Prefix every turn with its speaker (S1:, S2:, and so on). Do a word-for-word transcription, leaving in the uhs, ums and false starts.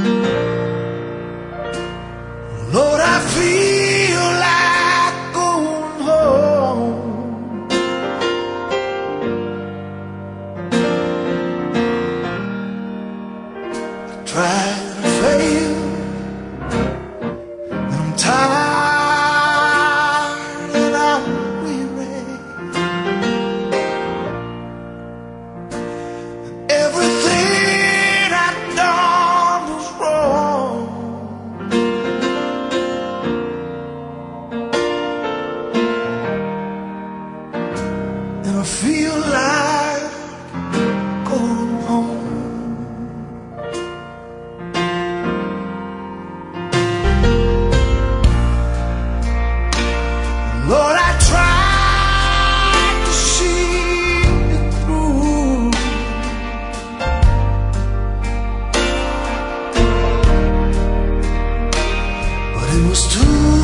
S1: Lord, I feel like going home. I tried to fail, and I'm tired and I'm weary. And everything I've done was wrong. And I feel like going home. Lord, I tried to see it through, but it was too